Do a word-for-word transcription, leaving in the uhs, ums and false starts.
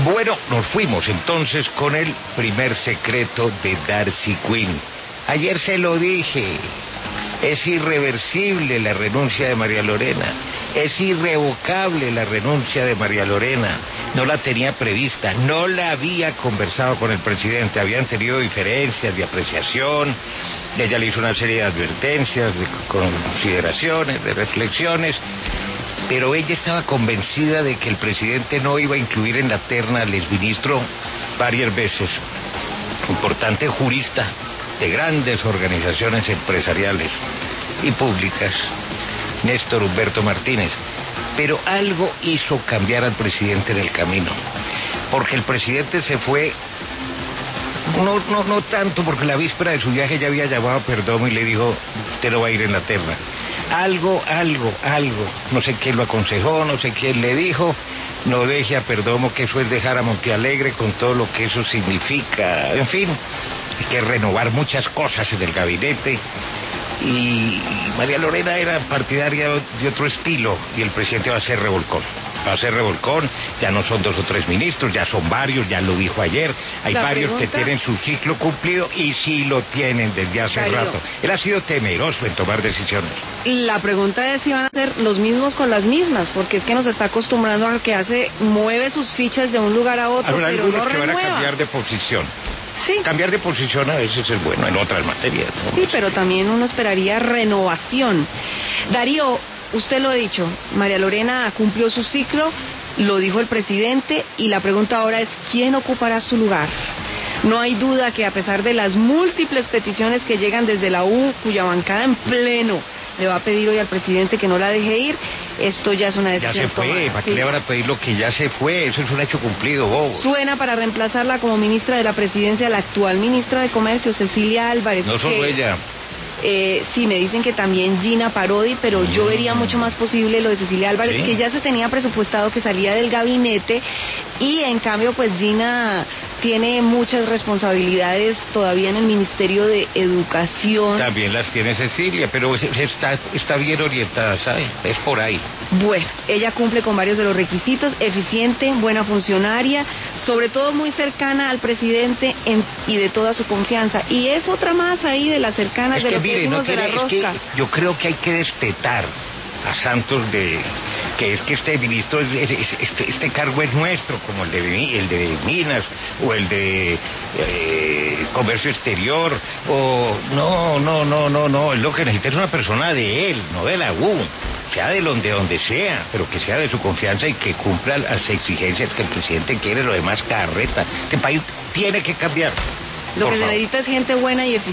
Bueno, nos fuimos entonces con el primer secreto de Darcy Quinn. Ayer se lo dije, es irreversible la renuncia de María Lorena, es irrevocable la renuncia de María Lorena. No la tenía prevista, no la había conversado con el presidente, habían tenido diferencias de apreciación, ella le hizo una serie de advertencias, de consideraciones, de reflexiones, pero ella estaba convencida de que el presidente no iba a incluir en la terna al exministro varias veces, importante jurista de grandes organizaciones empresariales y públicas, Néstor Humberto Martínez. Pero algo hizo cambiar al presidente en el camino, porque el presidente se fue, no, no, no tanto porque la víspera de su viaje ya había llamado a Perdomo y le dijo, usted no va a ir en la terna. Algo, algo, algo, no sé quién lo aconsejó, no sé quién le dijo, no deje a Perdomo, que eso es dejar a Montealegre con todo lo que eso significa. En fin, hay que renovar muchas cosas en el gabinete. Y María Lorena era partidaria de otro estilo y el presidente va a ser revolcón. Va a ser revolcón, ya no son dos o tres ministros, ya son varios, ya lo dijo ayer. Hay La varios pregunta... que tienen su ciclo cumplido y sí lo tienen desde hace Darío. rato. Él ha sido temeroso en tomar decisiones. La pregunta es si van a ser los mismos con las mismas, porque es que nos está acostumbrando a que hace, mueve sus fichas de un lugar a otro, Habrá pero algunos no que van renueva. a cambiar de posición. Sí. Cambiar de posición a veces es bueno en otras materias, ¿no? Sí, pero también uno esperaría renovación. Darío, usted lo ha dicho, María Lorena cumplió su ciclo, lo dijo el presidente, y la pregunta ahora es, ¿quién ocupará su lugar? No hay duda que a pesar de las múltiples peticiones que llegan desde la U, cuya bancada en pleno le va a pedir hoy al presidente que no la deje ir, esto ya es una Ya decisión se fue, tomada, ¿para sí. qué le van a pedir lo que ya se fue? Eso es un hecho cumplido, bobo. Suena para reemplazarla como ministra de la presidencia la actual ministra de Comercio, Cecilia Álvarez. No solo que... ella. Eh, sí, me dicen que también Gina Parodi, pero yo vería mucho más posible lo de Cecilia Álvarez, ¿Sí? que ya se tenía presupuestado que salía del gabinete, y en cambio pues Gina tiene muchas responsabilidades todavía en el Ministerio de Educación. También las tiene Cecilia, pero está, está bien orientada, ¿sabe? Es por ahí. Bueno, ella cumple con varios de los requisitos, eficiente, buena funcionaria, sobre todo muy cercana al presidente en, y de toda su confianza. Y es otra más ahí de las cercanas Es de que los mire, no de la tiene, es rosca. que yo creo que hay que destetar a Santos de que es que este ministro, es, es, es, este, este cargo es nuestro, como el de, el de Minas o el de eh, Comercio Exterior, o no, no, no, no, no, es lo que necesita es una persona de él, no de la U, sea de donde, donde sea, pero que sea de su confianza y que cumpla las exigencias que el presidente quiere, lo demás carreta. Este país tiene que cambiar. Lo Por que se favor. necesita es gente buena y eficiente.